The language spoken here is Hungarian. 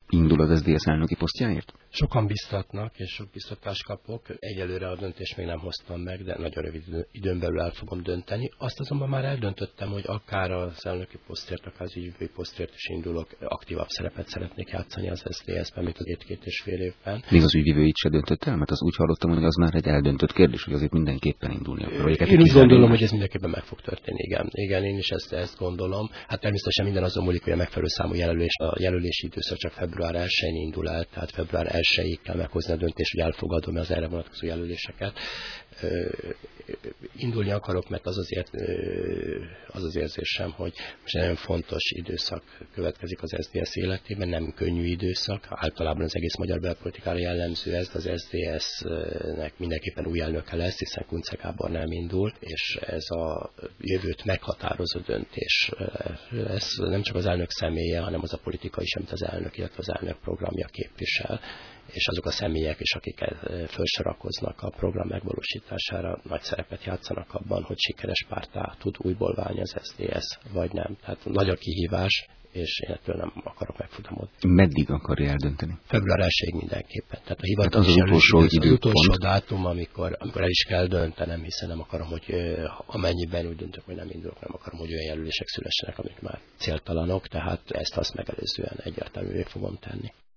indul az SZDSZ elnöki posztjáért? Sokan biztatnak, és sok biztatást kapok. Egyelőre a döntést még nem hoztam meg, de nagyon rövid időn belül el fogom dönteni. Azt azonban már eldöntöttem, hogy akár az elnöki posztért, akár az ügyvői posztért is indulok, aktívabb szerepet szeretnék játszani az SZDSZ-ben, mint az 2,5 évben. Még az ügyvívőit se döntött el, mert az úgy hallottam, hogy az már egy eldöntött kérdés, hogy azért mindenképpen indulni akar. Én úgy gondolom, hogy ez mindenképpen meg fog történni, igen, én is ezt gondolom. Hát természetesen minden azon múlik, hogy a megfelelő számú jelölés, a jelölési időszak csak február 1-én indul el, tehát február 1-ig kell meghozni a döntést, hogy elfogadom az erre vonatkozó jelöléseket. Indulni akarok, mert az az érzésem, hogy most nagyon fontos időszak következik az SZDSZ életében, nem könnyű időszak, általában az egész magyar belpolitikára jellemző ez, az SZDSZ-nek mindenképpen új elnöke lesz, hiszen Kunce Gábor nem indul, és ez a jövőt meghatározó döntés lesz, nem csak az elnök személye, hanem az a politika is, amit az elnök, illetve az elnök programja képvisel, és azok a személyek is, akik felsorakoznak a program megvalósítására, nagy szerepet játszanak abban, hogy sikeres párttá tud újból válni az SZDSZ, vagy nem. Tehát nagy a kihívás, és én ettől nem akarok megfutamodni. Meddig akarja eldönteni? Február 1-ig mindenképpen. Tehát a hivatalos az utolsó dátum, amikor el is kell döntenem, hiszen nem akarom, hogy amennyiben úgy döntök, hogy nem indulok, nem akarom, hogy olyan jelölések szülessenek, amik már céltalanok, tehát ezt azt megelőzően egyértelművé fogom tenni.